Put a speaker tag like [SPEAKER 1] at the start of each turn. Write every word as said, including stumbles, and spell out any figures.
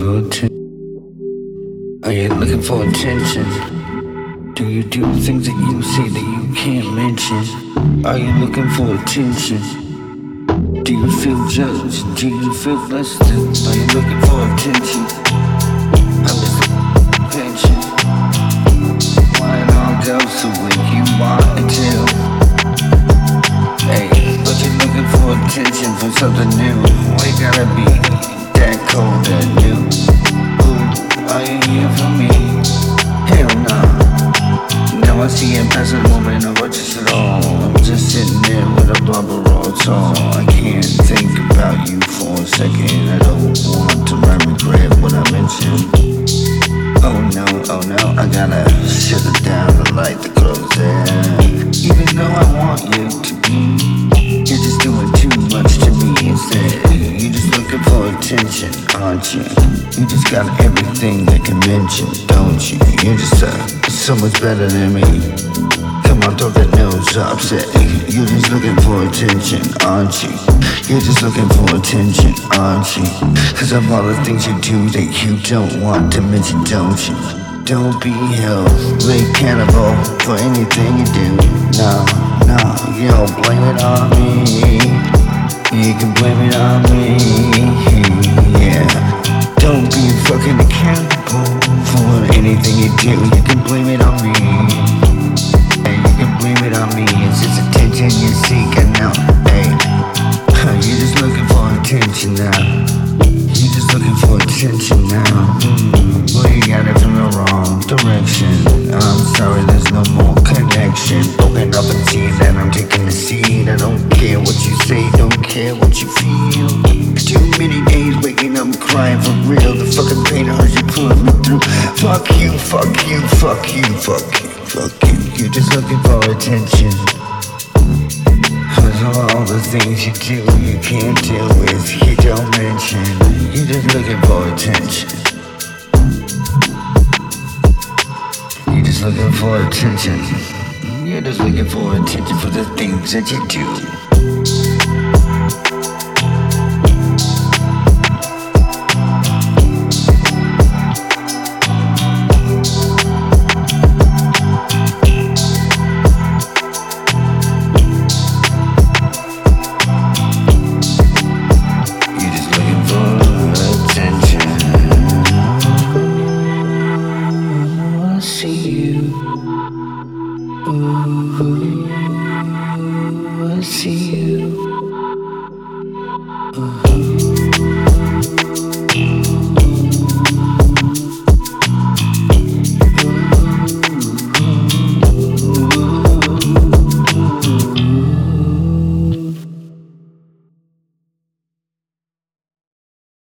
[SPEAKER 1] for attention? Are you looking for attention? Do you do things that you say that you can't mention? Are you looking for attention? Do you feel judged? Do you feel less than? Are you looking for attention? I'm just looking for attention. Why all girls so weak? You want until hey, but you're looking for attention for something new. Why you gotta be that cold and new? Ooh, are you here for me? Hell nah. Now I see him as a moment of just at all. I'm just sitting there with a bubble roll tall. I can't think about you for a second. I don't want to regret what I mentioned. Oh no, oh no, I gotta shut it down and light the clothes there. Even though I want you to be, you're just doing too much to me instead. You're just looking for attention, aren't you? You just got everything they can mention, don't you? You're just uh, so much better than me. Come on, throw that nose up, say you're just looking for attention, aren't you? You're just looking for attention, aren't you? Cause of all the things you do that you don't want to mention, don't you? Don't be held accountable for anything you do. No, no, you don't blame it on me. You can blame it on me. Yeah, don't be fucking accountable for anything you do. You can blame it on me. Hey, you can blame it on me. It's just attention you're seeking now. Hey, you're just looking for attention now. You're just looking for attention now. Mm, well, you got it from the wrong direction. I'm sorry, there's no more connection. Open up and see that I'm taking the seat. I don't care what you say, don't care what you feel. Too many days waking up crying for real. The fucking pain hurts you put me through. Fuck you, fuck you, fuck you, fuck you, fuck you. You're just looking for attention. Cause of all the things you do, you can't deal with, you don't mention. You're just looking for attention. You're just looking for attention. You're just looking for attention for the things that you do. Ooh, I see you. Uh-huh.